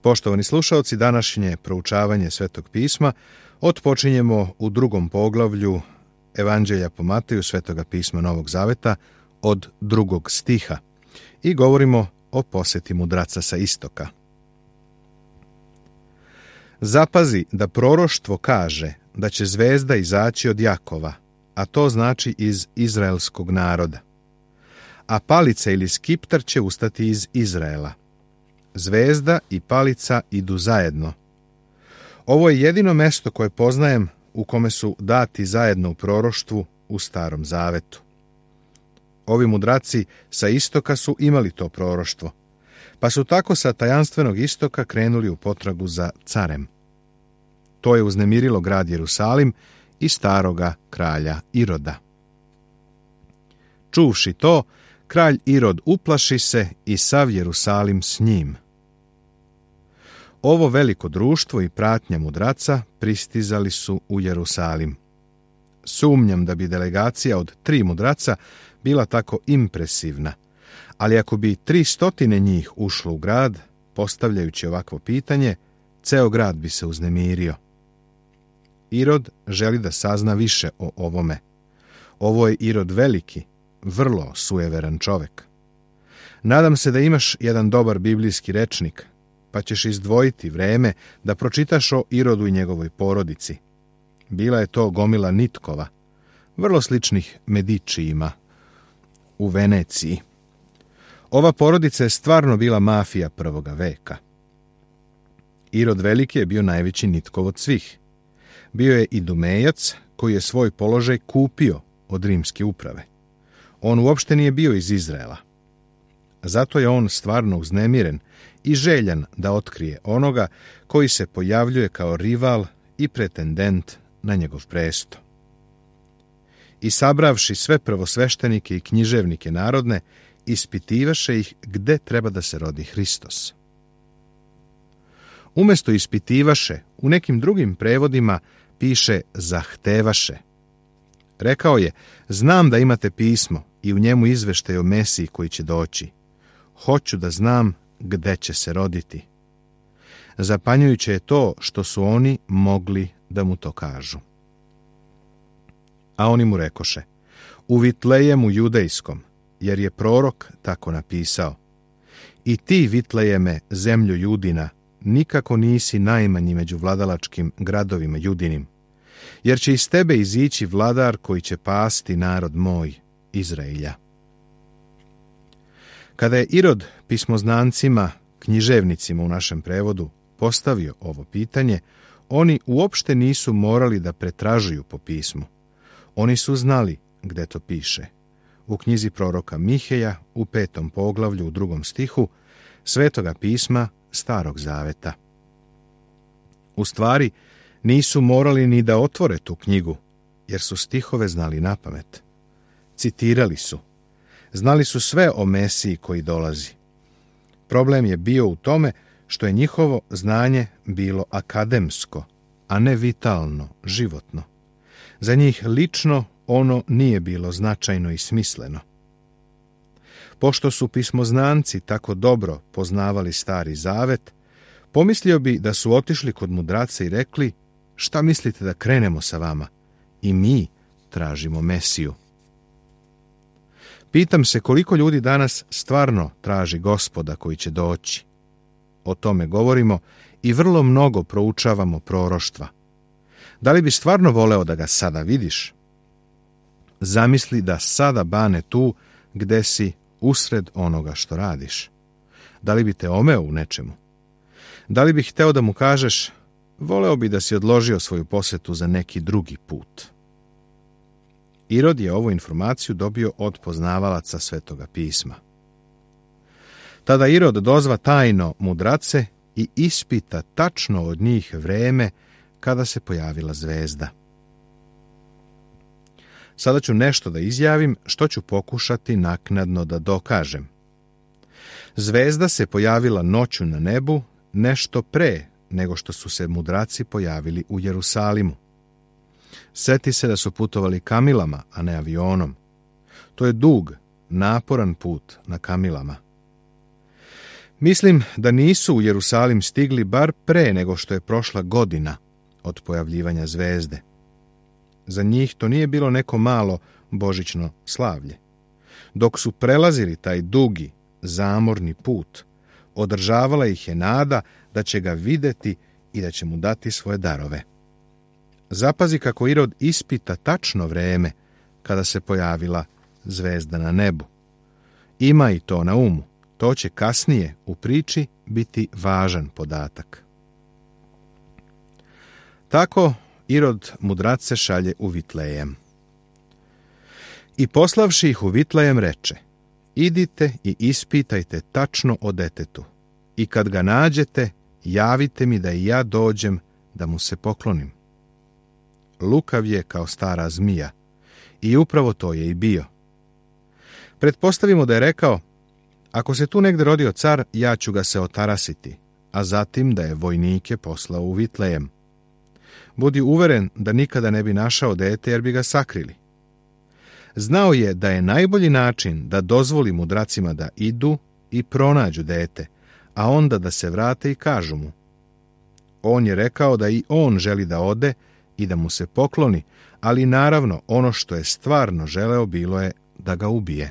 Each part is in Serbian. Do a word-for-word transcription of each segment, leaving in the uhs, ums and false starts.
Poštovani slušaoci, današnje proučavanje Svetog pisma otpočinjemo u drugom poglavlju Evanđelja po Mateju, Svetoga pisma Novog Zaveta, od drugog stiha i govorimo o poseti mudraca sa istoka. Zapazi da proroštvo kaže da će zvezda izaći od Jakova, a to znači iz izraelskog naroda, a palica ili skiptar će ustati iz Izraela. Zvezda i palica idu zajedno. Ovo je jedino mesto koje poznajem u kome su dati zajedno u proroštvu u Starom Zavetu. Ovi mudraci sa istoka su imali to proroštvo, pa su tako sa tajanstvenog istoka krenuli u potragu za carem. To je uznemirilo grad Jerusalim i staroga kralja Iroda. Čuvši to, kralj Irod uplaši se i sav Jerusalim s njim. Ovo veliko društvo i pratnja mudraca pristizali su u Jerusalim. Sumnjam da bi delegacija od tri mudraca bila tako impresivna, ali ako bi tri stotine njih ušlo u grad, postavljajući ovakvo pitanje, ceo grad bi se uznemirio. Irod želi da sazna više o ovome. Ovo je Irod veliki, vrlo sujeveran čovek. Nadam se da imaš jedan dobar biblijski rečnik, pa ćeš izdvojiti vreme da pročitaš o Irodu i njegovoj porodici. Bila je to gomila nitkova, vrlo sličnih Medičijima u Veneciji. Ova porodica je stvarno bila mafija prvoga veka. Irod veliki je bio najveći nitkov od svih. Bio je Idumejac koji je svoj položaj kupio od rimske uprave. On uopšte nije bio iz Izraela. Zato je on stvarno uznemiren i željan da otkrije onoga koji se pojavljuje kao rival i pretendent na njegov presto. I sabravši sve prvosveštenike i književnike narodne, ispitivaše ih gde treba da se rodi Hristos. Umesto ispitivaše, u nekim drugim prevodima piše zahtevaše. Rekao je, znam da imate pismo i u njemu izveštaj o Mesiji koji će doći. Hoću da znam gde će se roditi. Zapanjujuće je to što su oni mogli da mu to kažu. A oni mu rekoše, u Vitlejemu judejskom, jer je prorok tako napisao. I ti, Vitlejeme, zemljo Judina, nikako nisi najmanji među vladalačkim gradovima Judinim, jer će iz tebe izići vladar koji će pasti narod moj, Izraelja. Kada je Irod pismoznancima, književnicima u našem prevodu, postavio ovo pitanje, oni uopšte nisu morali da pretražuju po pismu. Oni su znali gde to piše. U knjizi proroka Miheja, u petom poglavlju, u drugom stihu, Svetoga pisma Starog Zaveta. U stvari, nisu morali ni da otvore tu knjigu, jer su stihove znali napamet. Citirali su. Znali su sve o Mesiji koji dolazi. Problem je bio u tome što je njihovo znanje bilo akademsko, a ne vitalno, životno. Za njih lično ono nije bilo značajno i smisleno. Pošto su pismoznanci tako dobro poznavali Stari Zavet, pomislio bi da su otišli kod mudraca i rekli, šta mislite da krenemo sa vama? I mi tražimo Mesiju. Pitam se koliko ljudi danas stvarno traži Gospoda koji će doći. O tome govorimo i vrlo mnogo proučavamo proroštva. Da li bi stvarno voleo da ga sada vidiš? Zamisli da sada bane tu gde si usred onoga što radiš. Da li bi te omeo u nečemu? Da li bi hteo da mu kažeš, voleo bi da si odložio svoju posetu za neki drugi put? Irod je ovu informaciju dobio od poznavalaca Svetoga pisma. Tada Irod dozva tajno mudrace i ispita tačno od njih vreme kada se pojavila zvezda. Sada ću nešto da izjavim što ću pokušati naknadno da dokažem. Zvezda se pojavila noću na nebu nešto pre nego što su se mudraci pojavili u Jerusalimu. Seti se da su putovali kamilama, a ne avionom. To je dug, naporan put na kamilama. Mislim da nisu u Jerusalim stigli bar pre nego što je prošla godina od pojavljivanja zvezde. Za njih to nije bilo neko malo božićno slavlje. Dok su prelazili taj dugi, zamorni put, održavala ih je nada da će ga vidjeti i da će mu dati svoje darove. Zapazi kako Irod ispita tačno vreme kada se pojavila zvezda na nebu. Ima i to na umu. To će kasnije u priči biti važan podatak. Tako Irod mudrace šalje u Vitlejem. I poslavši ih u Vitlejem reče: idite i ispitajte tačno o detetu, i kad ga nađete, javite mi da i ja dođem da mu se poklonim. Lukav je kao stara zmija, i upravo to je i bio. Pretpostavimo da je rekao: ako se tu negdje rodio car, ja ću ga se otarasiti, a zatim da je vojnike poslao u Vitlejem. Budi uveren da nikada ne bi našao dete jer bi ga sakrili. Znao je da je najbolji način da dozvoli mudracima da idu i pronađu dete, a onda da se vrate i kažu mu. On je rekao da i on želi da ode i da mu se pokloni, ali naravno ono što je stvarno želeo bilo je da ga ubije.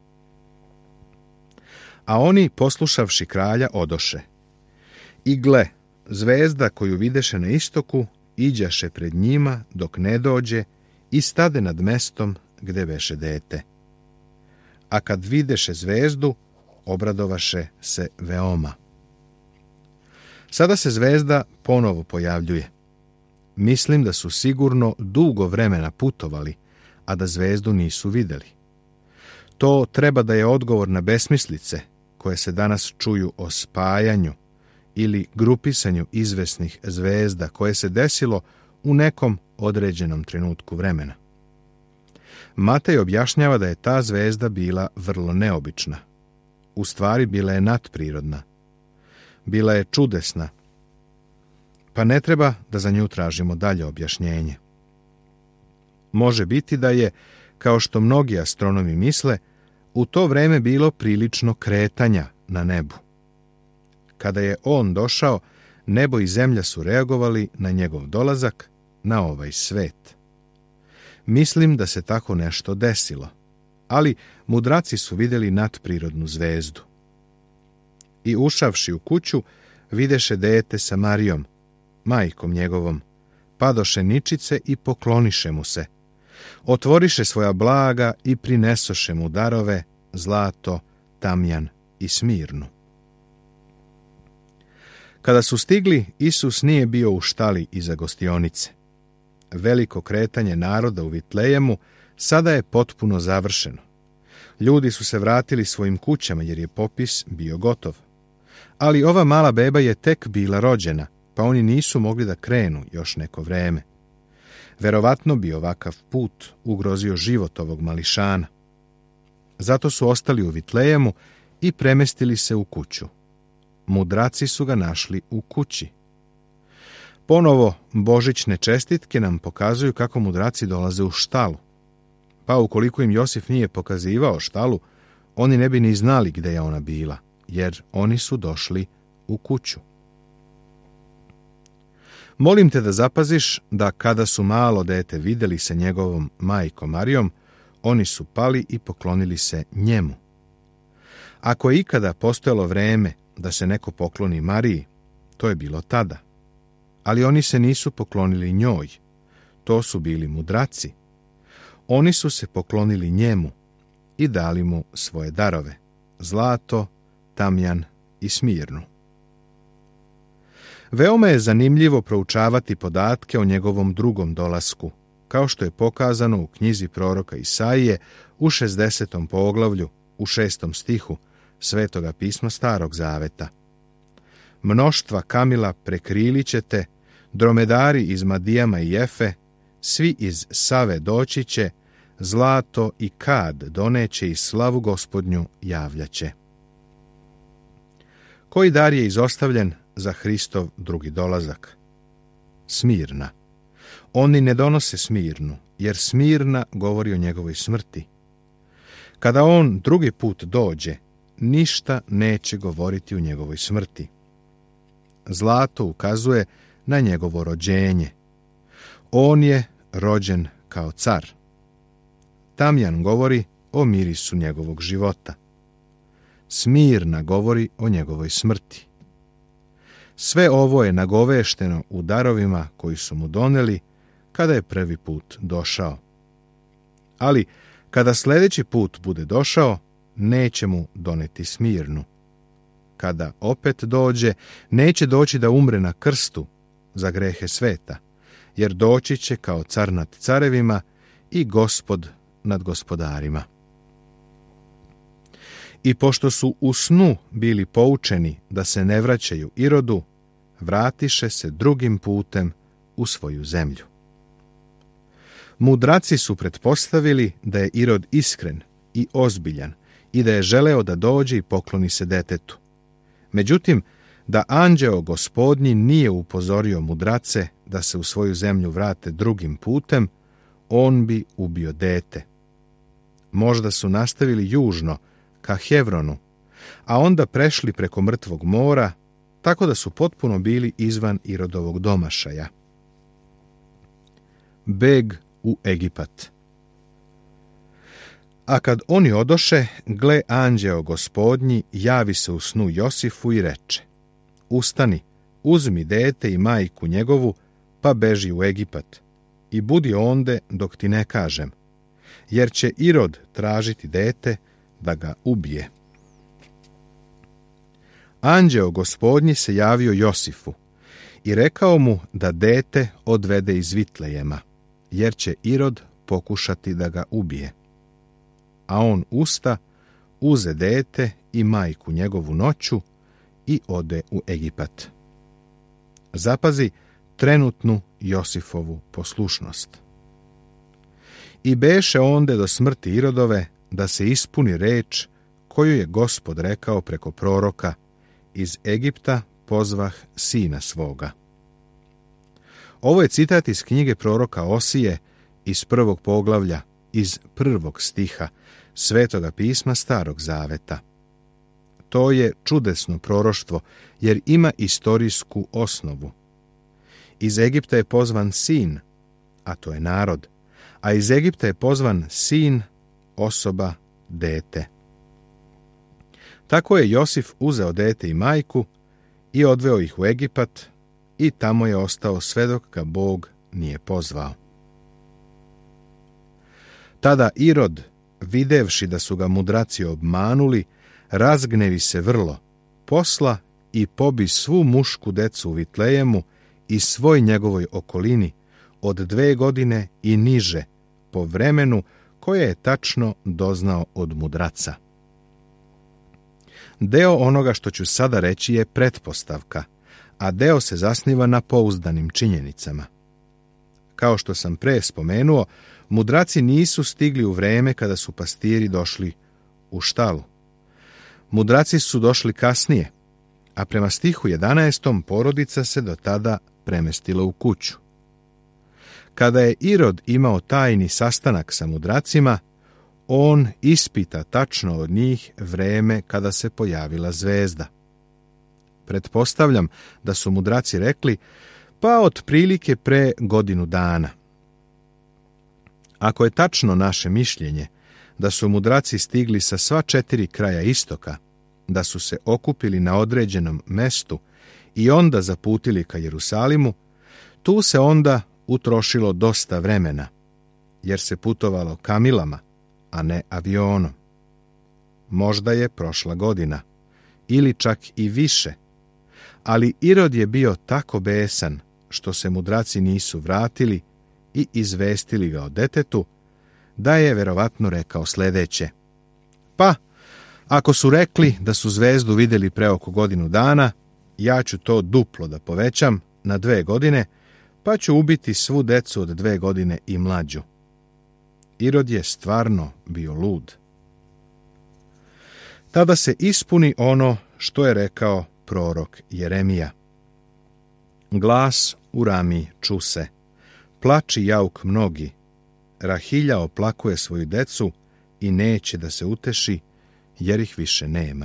A oni, poslušavši kralja, odoše. I gle, zvezda koju videše na istoku, iđaše pred njima dok ne dođe i stade nad mestom gde beše dete. A kad videše zvezdu, obradovaše se veoma. Sada se zvezda ponovo pojavljuje. Mislim da su sigurno dugo vremena putovali, a da zvezdu nisu vidjeli. To treba da je odgovor na besmislice koje se danas čuju o spajanju ili grupisanju izvesnih zvezda koje se desilo u nekom određenom trenutku vremena. Matej objašnjava da je ta zvezda bila vrlo neobična. U stvari bila je nadprirodna. Bila je čudesna, pa ne treba da za nju tražimo dalje objašnjenje. Može biti da je, kao što mnogi astronomi misle, u to vreme bilo prilično kretanja na nebu. Kada je on došao, nebo i zemlja su reagovali na njegov dolazak na ovaj svet. Mislim da se tako nešto desilo, ali mudraci su vidjeli nadprirodnu zvezdu. I ušavši u kuću, videše dete sa Marijom, majkom njegovom, padoše ničice i pokloniše mu se. Otvoriše svoja blaga i prinesoše mu darove, zlato, tamjan i smirnu. Kada su stigli, Isus nije bio u štali iza gostionice. Veliko kretanje naroda u Vitlejemu sada je potpuno završeno. Ljudi su se vratili svojim kućama jer je popis bio gotov. Ali ova mala beba je tek bila rođena, pa oni nisu mogli da krenu još neko vreme. Verovatno bi ovakav put ugrozio život ovog mališana. Zato su ostali u Vitlejemu i premestili se u kuću. Mudraci su ga našli u kući. Ponovo, božićne čestitke nam pokazuju kako mudraci dolaze u štalu. Pa ukoliko im Josif nije pokazivao štalu, oni ne bi ni znali gde je ona bila, jer oni su došli u kuću. Molim te da zapaziš da kada su malo dete vidjeli sa njegovom majkom Marijom, oni su pali i poklonili se njemu. Ako je ikada postojalo vreme da se neko pokloni Mariji, to je bilo tada. Ali oni se nisu poklonili njoj. To su bili mudraci. Oni su se poklonili njemu i dali mu svoje darove, zlato, tamjan i smirnu. Veoma je zanimljivo proučavati podatke o njegovom drugom dolasku, kao što je pokazano u knjizi proroka Isaije u šezdesetom poglavlju, u šestom stihu Svetoga pisma Starog Zaveta. Mnoštva kamila prekrilit ćete, dromedari iz Madijama i Jefe, svi iz Save doći će, zlato i kad doneće i slavu Gospodnju javljaće. Koji dar je izostavljen za Hristov drugi dolazak? Smirna. Oni ne donose smirnu, jer smirna govori o njegovoj smrti. Kada on drugi put dođe, ništa neće govoriti u njegovoj smrti. Zlato ukazuje na njegovo rođenje. On je rođen kao car. Tamjan govori o mirisu njegovog života. Smirna govori o njegovoj smrti. Sve ovo je nagovešteno u darovima koji su mu doneli kada je prvi put došao. Ali kada sljedeći put bude došao, neće mu doneti Smirnu. Kada opet dođe, neće doći da umre na krstu za grehe sveta, jer doći će kao car nad carevima i gospod nad gospodarima. I pošto su u snu bili poučeni da se ne vraćaju Irodu, vratiše se drugim putem u svoju zemlju. Mudraci su pretpostavili da je Irod iskren i ozbiljan i da je želeo da dođe i pokloni se detetu. Međutim, da anđeo gospodnji nije upozorio mudrace da se u svoju zemlju vrate drugim putem, on bi ubio dete. Možda su nastavili južno, ka Hevronu, a onda prešli preko mrtvog mora, tako da su potpuno bili izvan Irodovog domašaja. Beg u Egipat. A kad oni odoše, gle, anđeo gospodnji javi se u snu Josifu i reče: Ustani, uzmi dete i majku njegovu, pa beži u Egipat i budi onde dok ti ne kažem, jer će Irod tražiti dete da ga ubije. Anđeo gospodnji se javio Josifu i rekao mu da dete odvede iz Vitlejema, jer će Irod pokušati da ga ubije. A on usta, uze dete i majku njegovu noću i ode u Egipat. Zapazi trenutnu Josifovu poslušnost. I beše onde do smrti Irodove da se ispuni reč koju je Gospod rekao preko proroka: iz Egipta pozvah sina svoga. Ovo je citat iz knjige proroka Osije iz prvog poglavlja, iz prvog stiha Svetoga pisma Starog zaveta. To je čudesno proroštvo, jer ima istorijsku osnovu. Iz Egipta je pozvan sin, a to je narod, a iz Egipta je pozvan sin, osoba, dete. Tako je Josif uzeo dete i majku i odveo ih u Egipat i tamo je ostao sve dok ga Bog nije pozvao. Tada Irod, videvši da su ga mudraci obmanuli, razgnevi se vrlo, posla i pobi svu mušku decu u Vitlejemu i svoj njegovoj okolini od dve godine i niže, po vremenu koje je tačno doznao od mudraca. Deo onoga što ću sada reći je pretpostavka, a deo se zasniva na pouzdanim činjenicama. Kao što sam pre spomenuo, mudraci nisu stigli u vreme kada su pastiri došli u štalu. Mudraci su došli kasnije, a prema stihu jedanaestom porodica se do tada premestila u kuću. Kada je Irod imao tajni sastanak sa mudracima, on ispita tačno od njih vreme kada se pojavila zvezda. Pretpostavljam da su mudraci rekli, pa otprilike pre godinu dana. Ako je tačno naše mišljenje da su mudraci stigli sa sva četiri kraja istoka, da su se okupili na određenom mestu i onda zaputili ka Jerusalimu, tu se onda utrošilo dosta vremena, jer se putovalo kamilama, a ne avionom. Možda je prošla godina, ili čak i više, ali Irod je bio tako besan što se mudraci nisu vratili i izvestili ga o detetu, da je verovatno rekao sljedeće: pa, ako su rekli da su zvezdu vidjeli pre oko godinu dana, ja ću to duplo da povećam na dve godine, pa ću ubiti svu decu od dve godine i mlađu. Irod je stvarno bio lud. Tada se ispuni ono što je rekao prorok Jeremija. Glas u Rami ču se, plači jauk mnogi, Rahilja oplakuje svoju decu i neće da se uteši, jer ih više nema.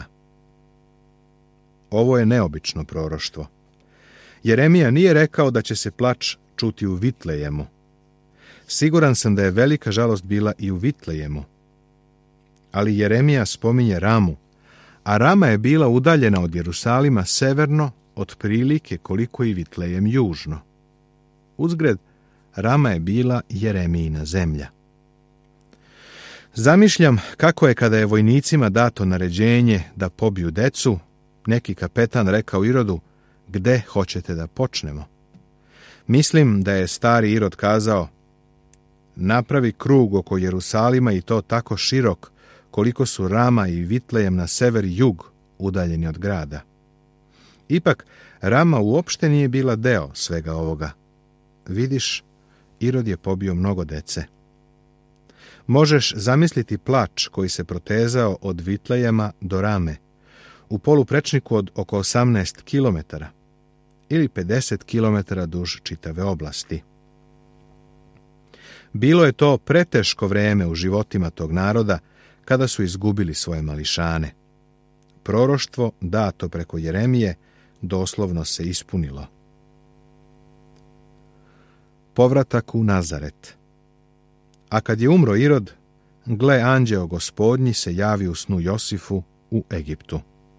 Ovo je neobično proroštvo. Jeremija nije rekao da će se plač čuti u Vitlejemu. Siguran sam da je velika žalost bila i u Vitlejemu. Ali Jeremija spominje Ramu, a Rama je bila udaljena od Jerusalima severno, otprilike koliko i Vitlejem južno. Uzgred, Rama je bila Jeremijina zemlja. Zamišljam kako je kada je vojnicima dato naređenje da pobiju decu, neki kapetan rekao Irodu, gde hoćete da počnemo? Mislim da je stari Irod kazao, napravi krug oko Jerusalima i to tako širok, koliko su Rama i Vitlejem na sever i jug udaljeni od grada. Ipak, Rama uopšte nije bila deo svega ovoga. Vidiš, Irod je pobio mnogo dece. Možeš zamisliti plač koji se protezao od Vitlejema do Rame, u poluprečniku od oko osamnaest kilometara ili pedeset kilometara duž čitave oblasti. Bilo je to preteško vreme u životima tog naroda kada su izgubili svoje mališane. Proroštvo dato preko Jeremije doslovno se ispunilo. Povratak u Nazaret. A kad je umro Irod, gle, anđeo Gospodnji se javi u snu Josifu u Egiptu.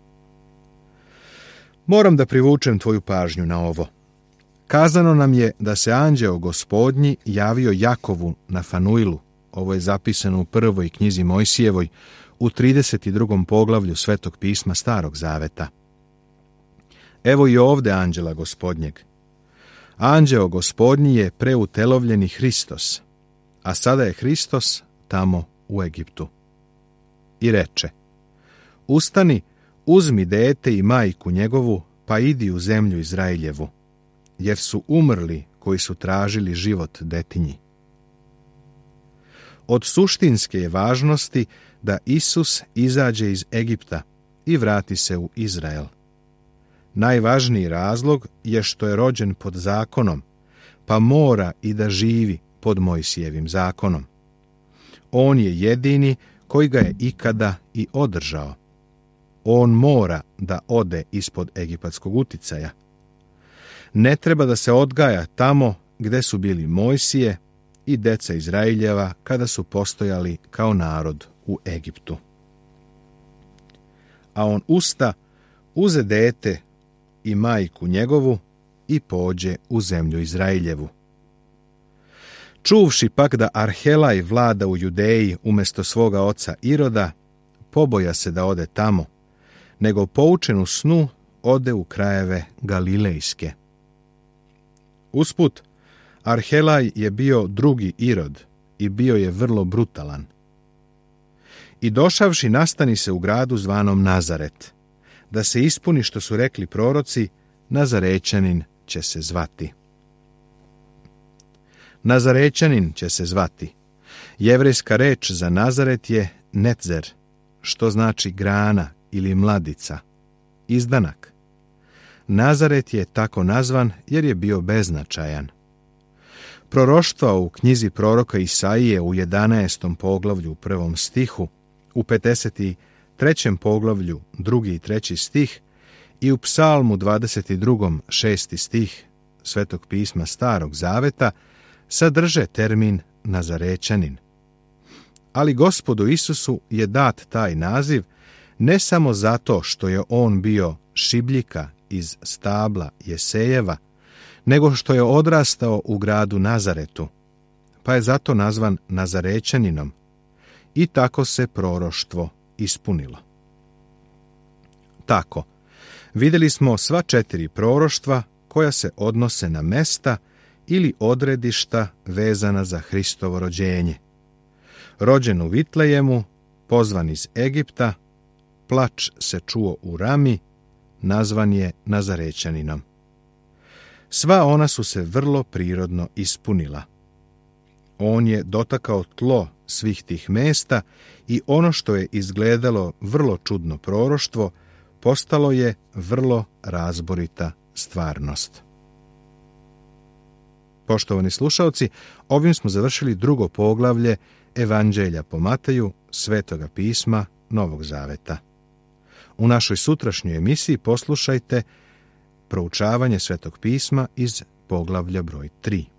Moram da privučem tvoju pažnju na ovo. Kazano nam je da se anđeo Gospodnji javio Jakovu na Fanuilu. Ovo je zapisano u prvoj knjizi Mojsijevoj, u trideset drugom poglavlju Svetog pisma Starog zaveta. Evo i ovde anđela Gospodnjeg. Anđeo Gospodnji je preutelovljeni Hristos, a sada je Hristos tamo u Egiptu. I reče, ustani, uzmi dete i majku njegovu, pa idi u zemlju Izrailjevu, jer su umrli koji su tražili život detinji. Od suštinske je važnosti da Isus izađe iz Egipta i vrati se u Izrael. Najvažniji razlog je što je rođen pod zakonom, pa mora i da živi pod Mojsijevim zakonom. On je jedini koji ga je ikada i održao. On mora da ode ispod egipatskog uticaja. Ne treba da se odgaja tamo gde su bili Mojsije i deca Izraeljeva kada su postojali kao narod u Egiptu. A on usta, uze dete i majku njegovu i pođe u zemlju Izraeljevu. Čuvši pak da Arhelaj vlada u Judeji umjesto svoga oca Iroda, poboja se da ode tamo, nego poučen u snu ode u krajeve Galilejske. Usput, Arhelaj je bio drugi Irod i bio je vrlo brutalan. I došavši nastani se u gradu zvanom Nazaret, da se ispuni što su rekli proroci, Nazarećanin će se zvati. Nazarećanin će se zvati. Jevrejska reč za Nazaret je netzer, što znači grana ili mladica, izdanak. Nazaret je tako nazvan jer je bio beznačajan. Proroštva u knjizi proroka Isaije u jedanaestom poglavlju u prvom stihu, u pedeset trećem poglavlju drugi i treći stih i u Psalmu dvadeset drugom šesti stih Svetog pisma Starog zaveta sadrže termin Nazarećanin. Ali Gospodu Isusu je dat taj naziv ne samo zato što je on bio šibljika iz stabla Jesejeva, nego što je odrastao u gradu Nazaretu, pa je zato nazvan Nazarećaninom. I tako se proroštvo ispunilo. Tako, vidjeli smo sva četiri proroštva koja se odnose na mesta ili odredišta vezana za Hristovo rođenje. Rođen u Vitlejemu, pozvan iz Egipta, plač se čuo u Rami, nazvan je Nazarećaninom. Sva ona su se vrlo prirodno ispunila. On je dotakao tlo svih tih mesta i ono što je izgledalo vrlo čudno proroštvo, postalo je vrlo razborita stvarnost. Poštovani slušalci, ovim smo završili drugo poglavlje Evanđelja po Mateju, Svetoga pisma Novog zaveta. U našoj sutrašnjoj emisiji poslušajte proučavanje Svetog pisma iz poglavlja broj tri.